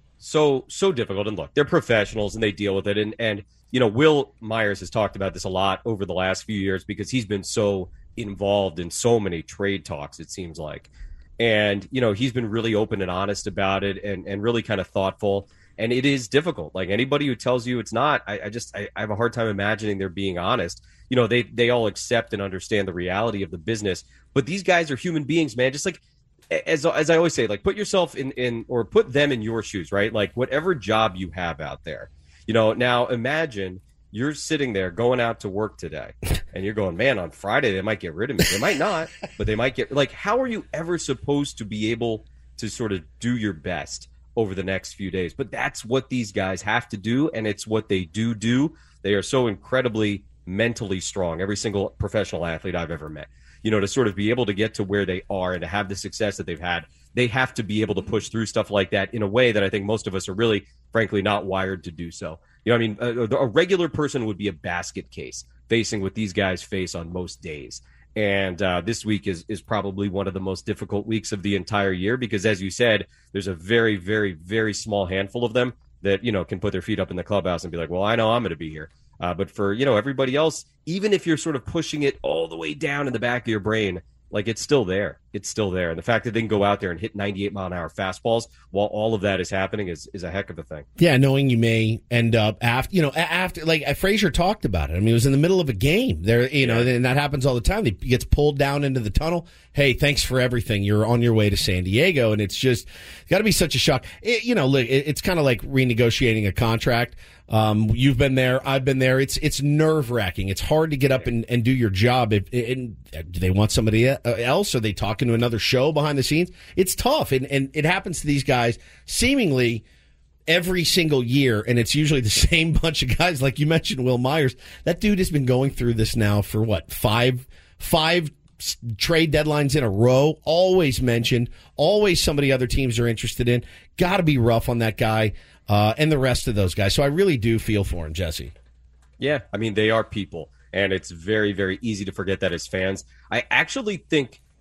So so difficult. And look, they're professionals and they deal with it. And and you know, Will Myers has talked about this a lot over the last few years because he's been so involved in so many trade talks, it seems like. And, you know, he's been really open and honest about it and, and really kind of thoughtful. And it is difficult. Like anybody who tells you it's not, I, I just, I, I have a hard time imagining they're being honest. You know, they, they all accept and understand the reality of the business, but these guys are human beings, man. Just like, as, as I always say, like put yourself in, in, or put them in your shoes, right? Like whatever job you have out there, you know, now imagine you're sitting there going out to work today and you're going, man, on Friday, they might get rid of me. They might not, but they might get like, how are you ever supposed to be able to sort of do your best over the next few days? But that's what these guys have to do. And it's what they do do. They are so incredibly mentally strong. Every single professional athlete I've ever met, you know, to sort of be able to get to where they are and to have the success that they've had, they have to be able to push through stuff like that in a way that I think most of us are really, frankly, not wired to do so. You know, I mean, a, a regular person would be a basket case facing what these guys face on most days. And uh, this week is is probably one of the most difficult weeks of the entire year because, as you said, there's a very, very, very small handful of them that, you know, can put their feet up in the clubhouse and be like, well, I know I'm going to be here. Uh, but for, you know, everybody else, even if you're sort of pushing it all the way down in the back of your brain, like it's still there. It's still there. And the fact that they can go out there and hit ninety-eight mile an hour fastballs while all of that is happening is, is a heck of a thing. Yeah, knowing you may end up after, you know, after, like Frazier talked about it. I mean, it was in the middle of a game there, you know, yeah. and that happens all the time. He gets pulled down into the tunnel. Hey, thanks for everything. You're on your way to San Diego. And it's just got to be such a shock. It, you know, look, it, it's kind of like renegotiating a contract. Um, you've been there. I've been there. It's it's nerve wracking. It's hard to get up and, and do your job. If, and do they want somebody else? Are they talking to another show behind the scenes? It's tough. And, and it happens to these guys seemingly every single year. And it's usually the same bunch of guys. Like you mentioned, Will Myers. That dude has been going through this now for what, five, five trade deadlines in a row. Always mentioned. Always somebody other teams are interested in. Got to be rough on that guy. Uh, and the rest of those guys. So I really do feel for him, Jesse. Yeah, I mean, they are people, and it's very, very easy to forget that as fans. I actually think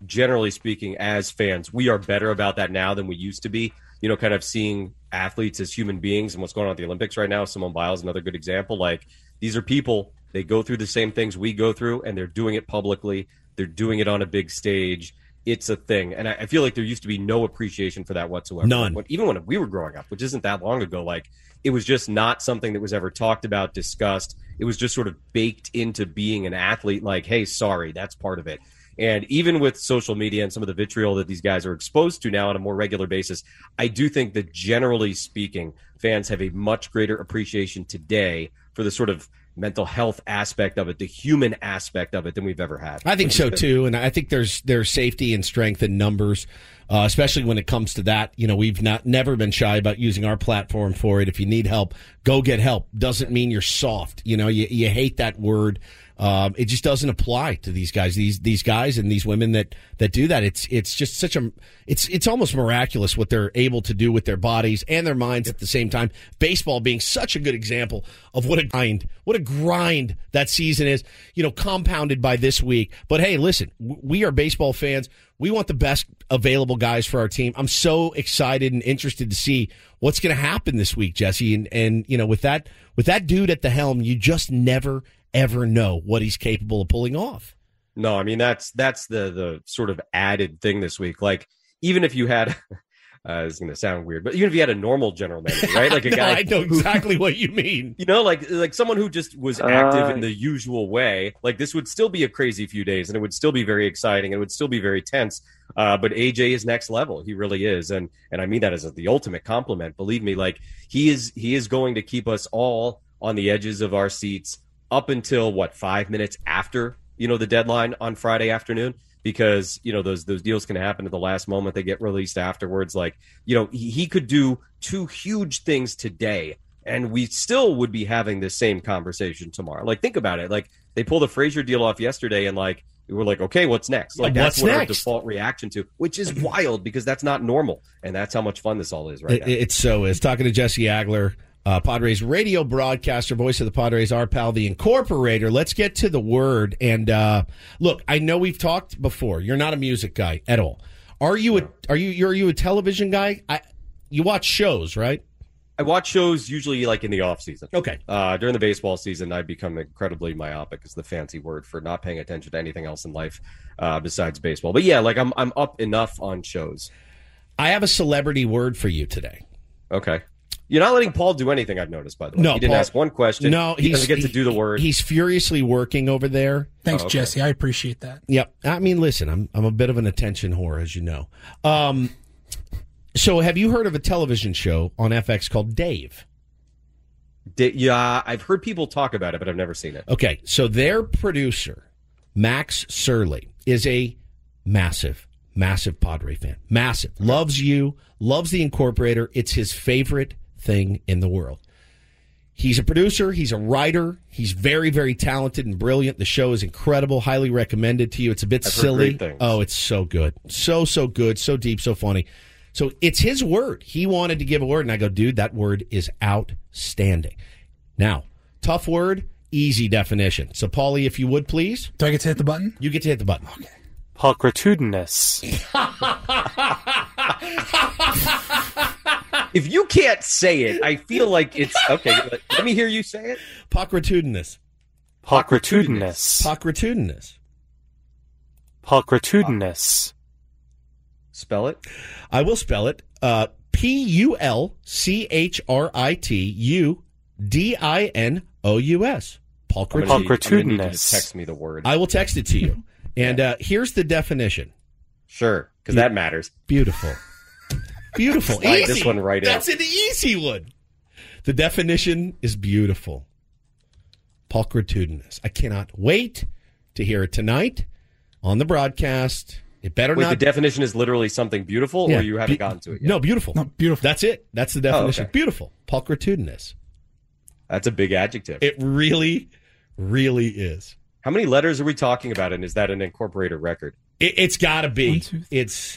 generally speaking, as fans, we are better about that now than we used to be. You know, kind of seeing athletes as human beings and what's going on at the Olympics right now. Simone Biles, another good example. Like, these are people, they go through the same things we go through, and they're doing it publicly. They're doing it on a big stage. It's a thing. And I, I feel like there used to be no appreciation for that whatsoever. None. When, even when we were growing up, which isn't that long ago, like, it was just not something that was ever talked about, discussed. It was just sort of baked into being an athlete. Like, hey, sorry, that's part of it. And even with social media and some of the vitriol that these guys are exposed to now on a more regular basis, I do think that generally speaking, fans have a much greater appreciation today for the sort of mental health aspect of it, the human aspect of it, than we've ever had. I think so too, and I think there's there's safety and strength in numbers, uh, especially when it comes to that. You know, we've not never been shy about using our platform for it. If you need help, go get help. Doesn't mean you're soft. You know, you you hate that word. Um, it just doesn't apply to these guys, these these guys and these women that, that do that. It's it's just such a it's it's almost miraculous what they're able to do with their bodies and their minds at the same time. Baseball being such a good example of what a grind, what a grind that season is. You know, compounded by this week. But hey, listen, we are baseball fans. We want the best available guys for our team. I'm so excited and interested to see what's going to happen this week, Jesse. And and you know, with that with that dude at the helm, you just never ever know what he's capable of pulling off. No, I mean, that's that's the the sort of added thing this week. Like, even if you had, uh, it's going to sound weird, but even if you had a normal general manager, right? Like a no, guy. I know who, exactly what you mean. You know, like like someone who just was active Uh, in the usual way. Like, this would still be a crazy few days, and it would still be very exciting, and it would still be very tense. Uh, but A J is next level. He really is, and and I mean that as the ultimate compliment. Believe me, like he is he is going to keep us all on the edges of our seats up until what, five minutes after, you know, the deadline on Friday afternoon, because, you know, those those deals can happen at the last moment. They get released afterwards. Like, you know, he, he could do two huge things today, and we still would be having this same conversation tomorrow. Like, think about it. Like, they pulled the Frazier deal off yesterday, and like, we were like, okay, what's next? Like, that's What's what our next? default reaction to, which is wild because that's not normal, and that's how much fun this all is right It, now. it so is. Talking to Jesse Agler, uh, Padres radio broadcaster, voice of the Padres, our pal, the Incorporator. Let's get to the word. And uh, look, I know we've talked before. You're not a music guy at all. Are you a are you you're, are you a television guy? I, you watch shows, right? I watch shows usually like in the off season. Okay. Uh, during the baseball season, I become incredibly myopic, is the fancy word for not paying attention to anything else in life uh, besides baseball. But yeah, like I'm I'm up enough on shows. I have a celebrity word for you today. Okay. You're not letting Paul do anything, I've noticed, by the way. No, he didn't Paul- ask one question. No, he he's, doesn't get to do the word. He's furiously working over there. Thanks, Oh, okay. Jesse. I appreciate that. Yep. I mean, listen, I'm I'm a bit of an attention whore, as you know. Um, so have you heard of a television show on F X called Dave? Da- yeah, I've heard people talk about it, but I've never seen it. Okay, so their producer, Max Surley, is a massive, massive Padre fan. Massive. Loves you, loves the Incorporator. It's his favorite thing in the world. He's a producer. He's a writer. He's very, very talented and brilliant. The show is incredible. Highly recommended to you. It's a bit I've heard silly. great things. Oh, it's so good. So, so good. So deep, so funny. So it's his word. He wanted to give a word, and I go, dude, that word is outstanding. Now, tough word, easy definition. So, Paulie, if you would, please. Do I get to hit the button? You get to hit the button. Okay. Pulchritudinous. If you can't say it, I feel like it's okay. Let, let me hear you say it. Pulchritudinous. Pulchritudinous. Pulchritudinous. Pulchritudinous. Spell it. I will spell it. Uh, P U L C H R I T U D I N O U S. I'm gonna need- I'm gonna need you to text me the word. I will text it to you. And uh, here's the definition. Sure, because that matters. Beautiful. Beautiful. Slide Easy. this one right in. That's an easy one. The definition is beautiful. Pulchritudinous. I cannot wait to hear it tonight on the broadcast. It better Wait, not. the definition is literally something beautiful, Yeah, or you haven't be- gotten to it yet? No, beautiful. No, beautiful. That's it. That's the definition. Oh, okay. Beautiful. Pulchritudinous. That's a big adjective. It really, really is. How many letters are we talking about, and is that an Incorporator record? It, it's got to be. One, two, three, it's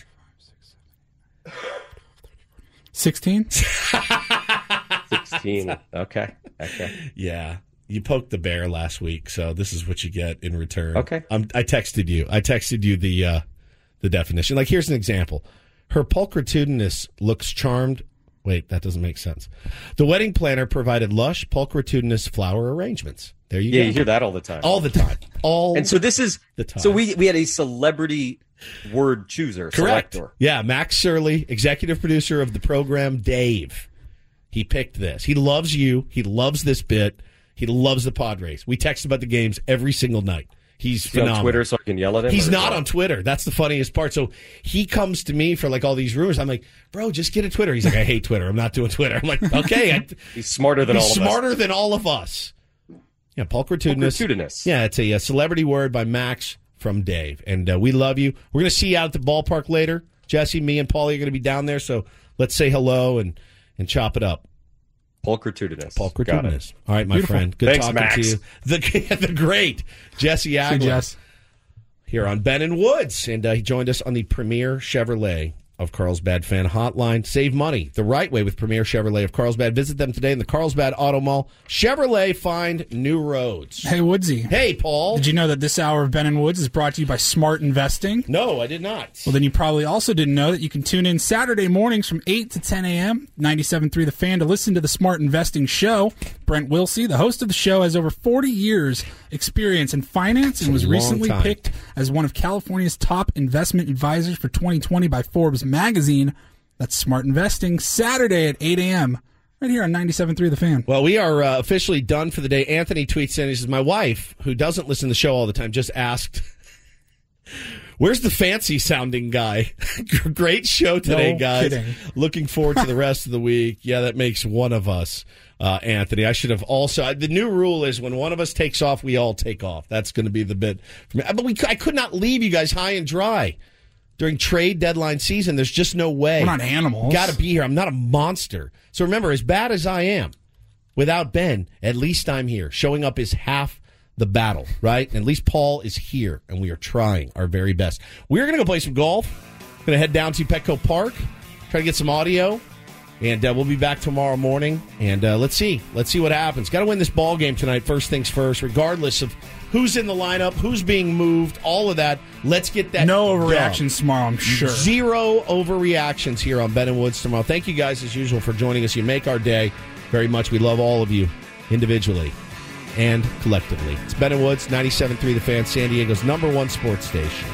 sixteen? sixteen. Okay. Okay. yeah. You poked the bear last week, so this is what you get in return. Okay. I'm, I texted you. I texted you the uh, the definition. Like, here's an example. Her pulchritudinous looks charmed. Wait, that doesn't make sense. The wedding planner provided lush pulchritudinous flower arrangements. There you yeah, go. You hear that all the time. All the time. All and so this is the time. So we we had a celebrity word chooser. Correct. Selector. Yeah, Max Surley, executive producer of the program, Dave. He picked this. He loves you. He loves this bit. He loves the Padres. We text about the games every single night. He's Is he phenomenal. on Twitter so I can yell at him? He's not what? on Twitter. That's the funniest part. So he comes to me for like all these rumors. I'm like, bro, just get a Twitter. He's like, I hate Twitter. I'm not doing Twitter. I'm like, okay. I, he's smarter than he's all of smarter us. than all of us. Yeah, pulchritudinous. Pulchritudinous. Yeah, it's a, a celebrity word by Max from Dave. And uh, we love you. We're going to see you out at the ballpark later. Jesse, me, and Paulie are going to be down there. So let's say hello and, and chop it up. Pulchritudinous. Pulchritudinous. All right, my Beautiful. friend. Good Thanks, talking Max. to you. The, the great Jesse See, Agler. Jess. Here on Ben and Woods. And uh, he joined us on the Premier Chevrolet of Carlsbad Fan Hotline. Save money the right way with Premier Chevrolet of Carlsbad. Visit them today in the Carlsbad Auto Mall. Chevrolet, find new roads. Hey, Woodsy. Hey, Paul. Did you know that this hour of Ben and Woods is brought to you by Smart Investing? No, I did not. Well, then you probably also didn't know that you can tune in Saturday mornings from eight to ten a.m., ninety-seven point three The Fan, to listen to the Smart Investing Show. Brent Wilsey, the host of the show, has over forty years experience in finance and was Long recently time. picked as one of California's top investment advisors for twenty twenty by Forbes magazine. That's Smart Investing, Saturday at eight a.m., right here on ninety-seven point three The Fan. Well, we are uh, officially done for the day. Anthony tweets in, he says, my wife, who doesn't listen to the show all the time, just asked, where's the fancy-sounding guy? Great show today, No guys. kidding. Looking forward to the rest of the week. Yeah, that makes one of us, uh, Anthony. I should have also... The new rule is when one of us takes off, we all take off. That's going to be the bit for me. But we, I could not leave you guys high and dry during trade deadline season. There's just no way. We're not animals. Got to be here. I'm not a monster. So remember, as bad as I am, without Ben, at least I'm here. Showing up is half the battle, right? And at least Paul is here, and we are trying our very best. We're going to go play some golf. Going to head down to Petco Park, try to get some audio, and uh, we'll be back tomorrow morning. And uh, let's see. Let's see what happens. Got to win this ball game tonight, first things first, regardless of who's in the lineup, who's being moved, all of that. Let's get that No done. overreactions tomorrow, I'm sure. Zero overreactions here on Ben and Woods tomorrow. Thank you guys, as usual, for joining us. You make our day very much. We love all of you individually and collectively. It's Ben and Woods, ninety-seven point three The Fan, San Diego's number one sports station.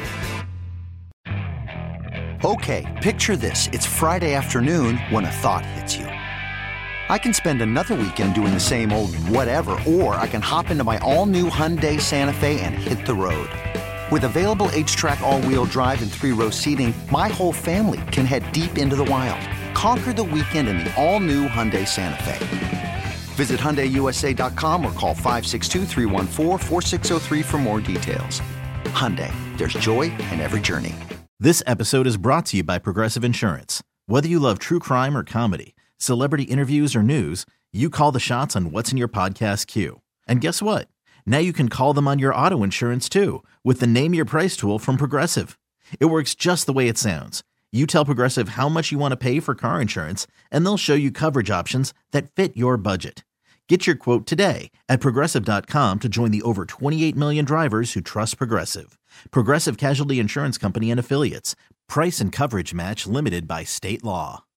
Okay, picture this. It's Friday afternoon when a thought hits you. I can spend another weekend doing the same old whatever, or I can hop into my all-new Hyundai Santa Fe and hit the road. With available H-Track all-wheel drive and three-row seating, my whole family can head deep into the wild. Conquer the weekend in the all-new Hyundai Santa Fe. Visit Hyundai U S A dot com or call five six two, three one four, four six zero three for more details. Hyundai, there's joy in every journey. This episode is brought to you by Progressive Insurance. Whether you love true crime or comedy, celebrity interviews or news, you call the shots on what's in your podcast queue. And guess what? Now you can call them on your auto insurance too with the Name Your Price tool from Progressive. It works just the way it sounds. You tell Progressive how much you want to pay for car insurance, and they'll show you coverage options that fit your budget. Get your quote today at Progressive dot com to join the over twenty-eight million drivers who trust Progressive. Progressive Casualty Insurance Company and Affiliates. Price and coverage match limited by state law.